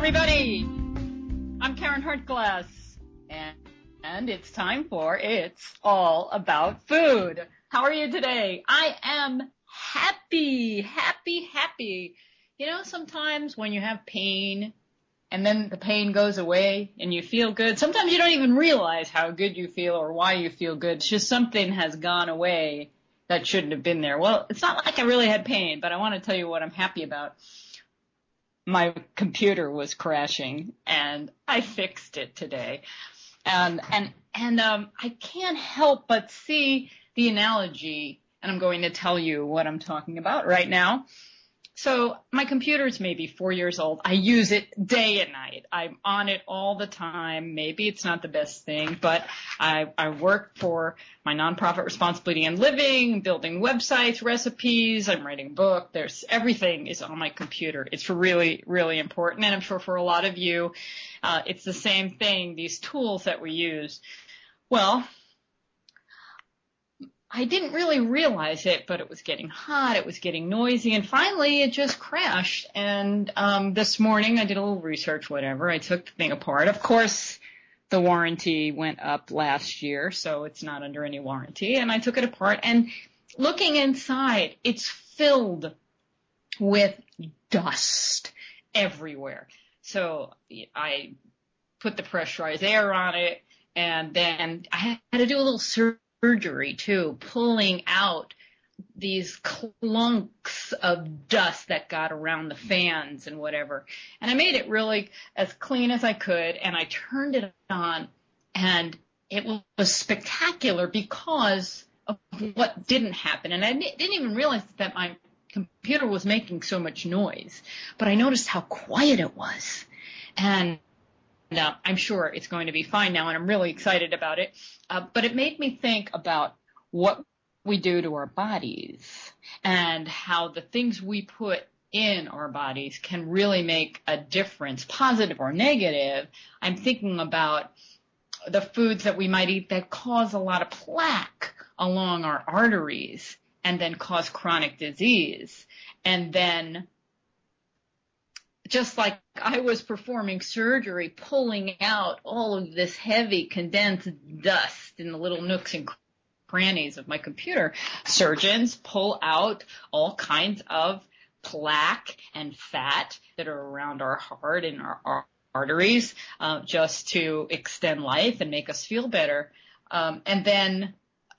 everybody. I'm Karen Hartglass, and it's time for It's All About Food. How are you today? I am happy. You know, sometimes when you have pain and then the pain goes away and you feel good, sometimes you don't even realize how good you feel or why you feel good. It's just something has gone away that shouldn't have been there. Well, it's not like I really had pain, but I want to tell you what I'm happy about. My computer was crashing and I fixed it today. And I can't help but see the analogy, and I'm going to tell you what I'm talking about right now. So my computer's maybe 4 years old. I use it day and night. I'm on it all the time. Maybe it's not the best thing, but I work for my nonprofit Responsibility in Living, building websites, recipes. I'm writing a book. Everything is on my computer. It's really, really important. And I'm sure for a lot of you, it's the same thing, these tools that we use. Well, I didn't really realize it, but it was getting hot, it was getting noisy, and finally it just crashed. And this morning I did a little research, whatever. I took the thing apart. Of course, the warranty went up last year, so it's not under any warranty. And I took it apart, and looking inside, it's filled with dust everywhere. So I put the pressurized air on it, and then I had to do a little surgery too, pulling out these clunks of dust that got around the fans and whatever. And I made it really as clean as I could, and I turned it on, and it was spectacular because of what didn't happen. And I didn't even realize that my computer was making so much noise, but I noticed how quiet it was. And I'm sure it's going to be fine now, and I'm really excited about it. But it made me think about what we do to our bodies and how the things we put in our bodies can really make a difference, positive or negative. I'm thinking about the foods that we might eat that cause a lot of plaque along our arteries and then cause chronic disease. And then just like I was performing surgery, pulling out all of this heavy condensed dust in the little nooks and crannies of my computer, surgeons pull out all kinds of plaque and fat that are around our heart and our arteries, just to extend life and make us feel better. And then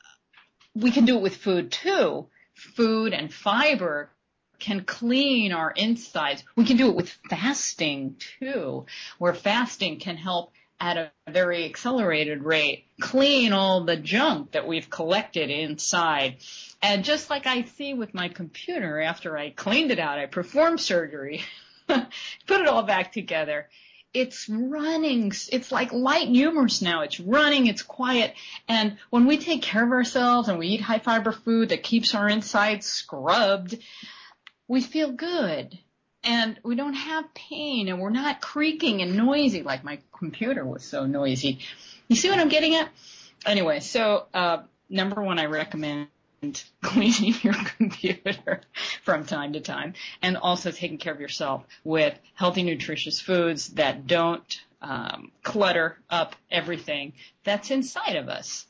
we can do it with food too. Food and fiber can clean our insides. We can do it with fasting too, where fasting can help at a very accelerated rate clean all the junk that we've collected inside. And just like I see with my computer, after I cleaned it out, I performed surgery, put it all back together. It's running. It's like light and humorous now. It's running. It's quiet. And when we take care of ourselves and we eat high fiber food that keeps our insides scrubbed, we feel good, and we don't have pain, and we're not creaking and noisy like my computer was so noisy. You see what I'm getting at? Anyway, so number one, I recommend cleaning your computer from time to time, and also taking care of yourself with healthy, nutritious foods that don't clutter up everything that's inside of us.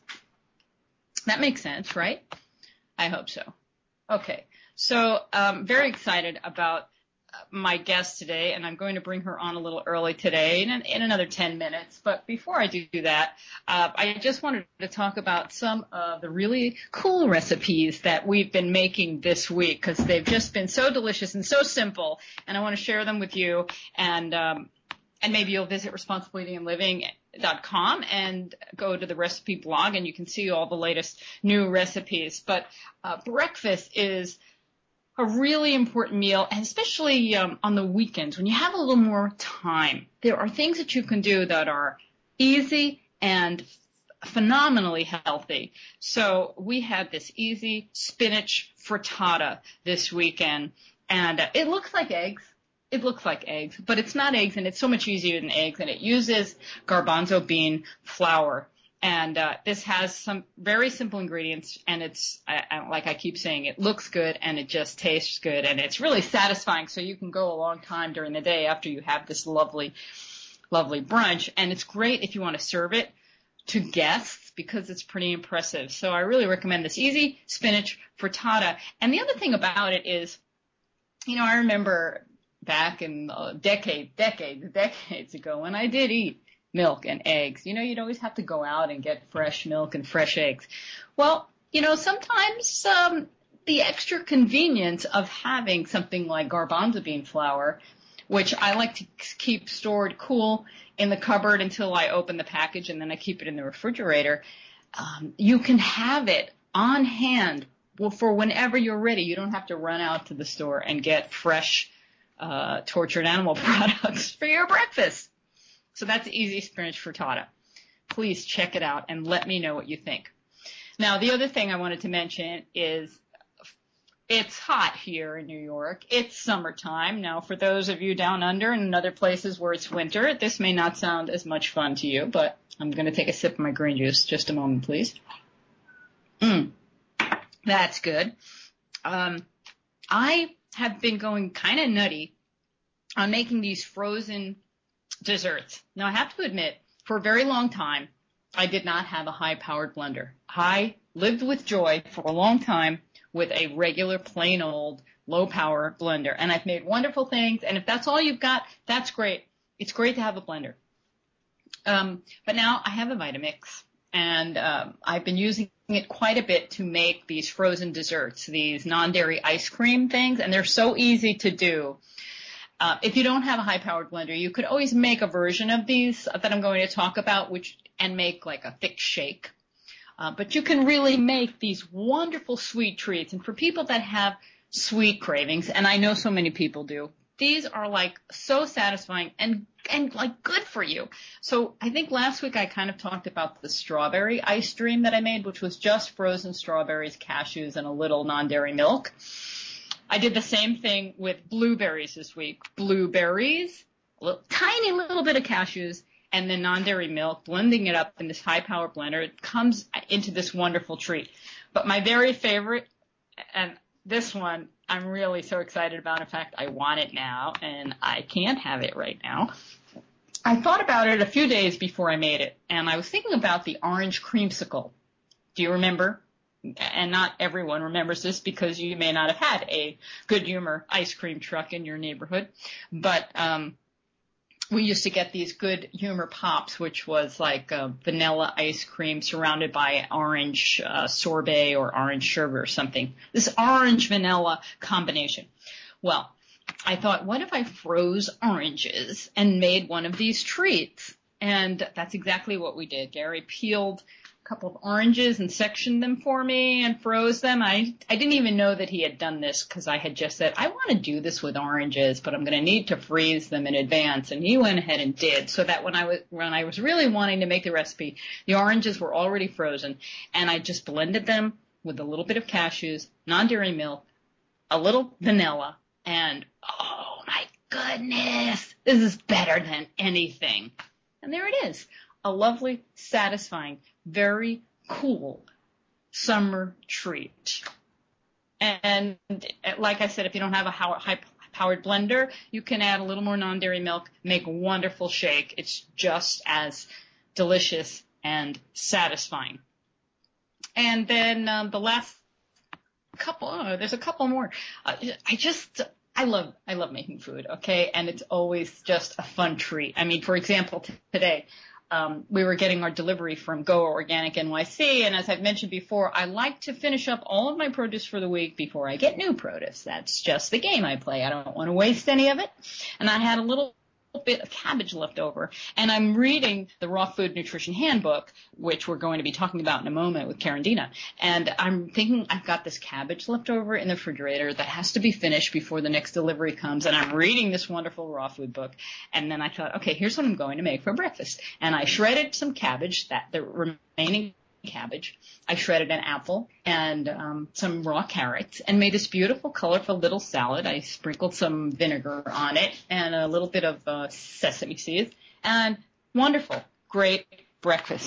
That makes sense, right? I hope so. Okay. So very excited about my guest today, and I'm going to bring her on a little early today in another 10 minutes. But before I do that, I just wanted to talk about some of the really cool recipes that we've been making this week, because they've just been so delicious and so simple, and I want to share them with you. And maybe you'll visit responsibilityinliving.com and go to the recipe blog, and you can see all the latest new recipes. But breakfast is a really important meal, and especially on the weekends when you have a little more time. There are things that you can do that are easy and phenomenally healthy. So we had this easy spinach frittata this weekend, and it looks like eggs. It looks like eggs, but it's not eggs, and it's so much easier than eggs, and it uses garbanzo bean flour. And this has some very simple ingredients, and it's, like I keep saying, it looks good and it just tastes good, and it's really satisfying, so you can go a long time during the day after you have this lovely, lovely brunch. And it's great if you want to serve it to guests because it's pretty impressive. So I really recommend this easy spinach frittata. And the other thing about it is, I remember back in decades ago when I did eat milk and eggs. You'd always have to go out and get fresh milk and fresh eggs. Well, sometimes the extra convenience of having something like garbanzo bean flour, which I like to keep stored cool in the cupboard until I open the package, and then I keep it in the refrigerator. You can have it on hand for whenever you're ready. You don't have to run out to the store and get fresh tortured animal products for your breakfast. So that's easy spinach frittata. Please check it out and let me know what you think. Now, the other thing I wanted to mention is it's hot here in New York. It's summertime. Now, for those of you down under and in other places where it's winter, this may not sound as much fun to you, but I'm going to take a sip of my green juice. Just a moment, please. That's good. I have been going kind of nutty on making these frozen desserts. Now, I have to admit, for a very long time, I did not have a high-powered blender. I lived with joy for a long time with a regular, plain old, low-power blender. And I've made wonderful things. And if that's all you've got, that's great. It's great to have a blender. But now I have a Vitamix. And I've been using it quite a bit to make these frozen desserts, these non-dairy ice cream things. And they're so easy to do. If you don't have a high-powered blender, you could always make a version of these that I'm going to talk about, and make like a thick shake. But you can really make these wonderful sweet treats. And for people that have sweet cravings, and I know so many people do, these are like so satisfying and like good for you. So I think last week I kind of talked about the strawberry ice cream that I made, which was just frozen strawberries, cashews, and a little non-dairy milk. I did the same thing with blueberries this week. Blueberries, tiny little bit of cashews, and then non-dairy milk, blending it up in this high-power blender. It comes into this wonderful treat. But my very favorite, and this one I'm really so excited about. In fact, I want it now, and I can't have it right now. I thought about it a few days before I made it, and I was thinking about the orange creamsicle. Do you remember? And not everyone remembers this because you may not have had a Good Humor ice cream truck in your neighborhood. But we used to get these Good Humor Pops, which was like vanilla ice cream surrounded by orange sorbet or orange sherbet or something. This orange vanilla combination. Well, I thought, what if I froze oranges and made one of these treats? And that's exactly what we did. Gary peeled couple of oranges and sectioned them for me and froze them. I didn't even know that he had done this because I had just said, I want to do this with oranges, but I'm going to need to freeze them in advance. And he went ahead and did, so that when I was really wanting to make the recipe, the oranges were already frozen, and I just blended them with a little bit of cashews, non-dairy milk, a little vanilla, and oh my goodness, this is better than anything. And there it is. A lovely, satisfying, very cool summer treat. And like I said, if you don't have a high-powered blender, you can add a little more non-dairy milk, make a wonderful shake. It's just as delicious and satisfying. And then the last couple, there's a couple more. I love making food, okay? And it's always just a fun treat. I mean, for example, today, we were getting our delivery from Go Organic NYC, and as I've mentioned before, I like to finish up all of my produce for the week before I get new produce. That's just the game I play. I don't want to waste any of it. And I had a little bit of cabbage left over, and I'm reading the Raw Food Nutrition Handbook, which we're going to be talking about in a moment with Karen Dina, and I'm thinking I've got this cabbage left over in the refrigerator that has to be finished before the next delivery comes, and I'm reading this wonderful raw food book, and then I thought, okay, here's what I'm going to make for breakfast, and I shredded some cabbage, the remaining cabbage. I shredded an apple and some raw carrots and made this beautiful, colorful little salad. I sprinkled some vinegar on it and a little bit of sesame seeds, and wonderful, great breakfast.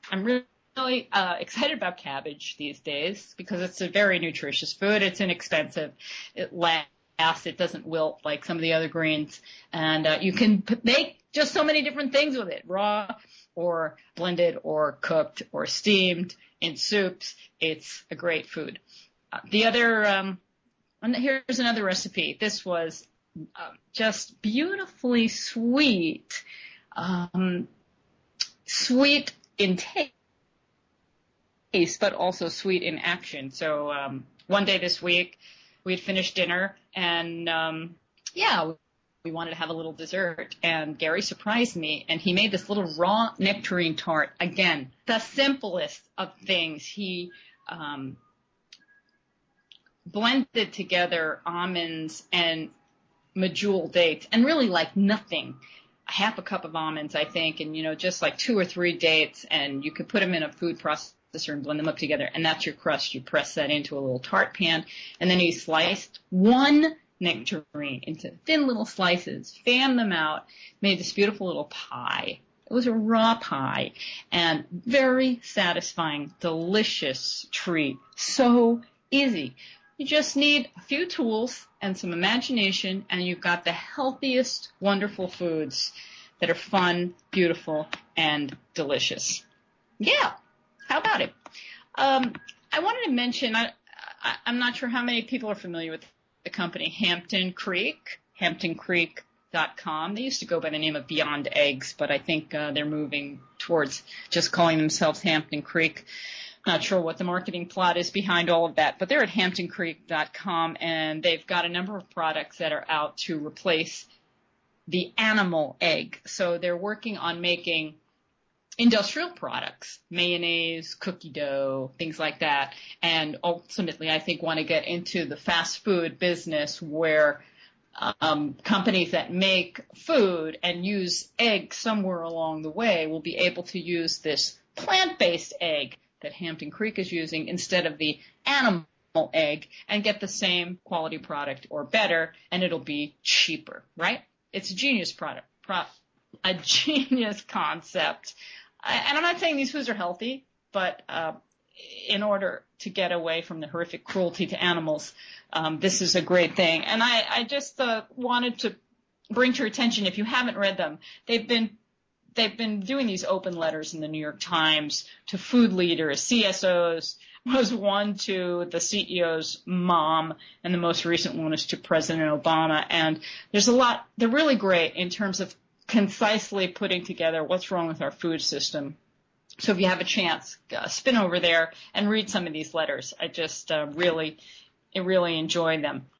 I'm really excited about cabbage these days because it's a very nutritious food. It's inexpensive. It lasts. It doesn't wilt like some of the other greens. And you can make just so many different things with it, raw or blended or cooked or steamed in soups. It's a great food. Here's another recipe. This was just beautifully sweet, sweet in taste, but also sweet in action. So one day this week, we had finished dinner, and we wanted to have a little dessert. And Gary surprised me, and he made this little raw nectarine tart. Again, the simplest of things. He blended together almonds and medjool dates, and really like nothing. A half a cup of almonds, I think, and just like 2 or 3 dates, and you could put them in a food processor and blend them up together, and that's your crust. You press that into a little tart pan, and then you sliced one nectarine into thin little slices, fanned them out, made this beautiful little pie. It was a raw pie, and very satisfying, delicious treat. So easy. You just need a few tools and some imagination, and you've got the healthiest, wonderful foods that are fun, beautiful, and delicious. Yeah, how about it? I wanted to mention, I'm not sure how many people are familiar with the company Hampton Creek, hamptoncreek.com. They used to go by the name of Beyond Eggs, but I think they're moving towards just calling themselves Hampton Creek. Not sure what the marketing plot is behind all of that, but they're at hamptoncreek.com, and they've got a number of products that are out to replace the animal egg. So they're working on making industrial products, mayonnaise, cookie dough, things like that, and ultimately I think want to get into the fast food business where companies that make food and use egg somewhere along the way will be able to use this plant-based egg that Hampton Creek is using instead of the animal egg and get the same quality product or better, and it'll be cheaper, right? It's a genius a genius concept. And I'm not saying these foods are healthy, but in order to get away from the horrific cruelty to animals, this is a great thing. And I just wanted to bring to your attention, if you haven't read them, they've been doing these open letters in the New York Times to food leaders, CSOs. Was one to the CEO's mom, and the most recent one is to President Obama. And there's a lot. They're really great in terms of concisely putting together what's wrong with our food system. So if you have a chance, spin over there and read some of these letters. I just really enjoy them.